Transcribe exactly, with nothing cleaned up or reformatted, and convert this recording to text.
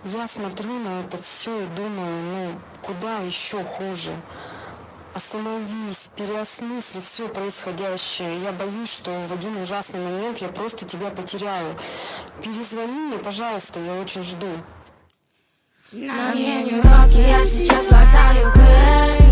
Я смотрю на это все и думаю, ну, куда еще хуже. Остановись, переосмысли все происходящее. Я боюсь, что в один ужасный момент я просто тебя потеряю. Перезвони мне, пожалуйста, я очень жду. На мне не уроки, я сейчас глотаю пыль.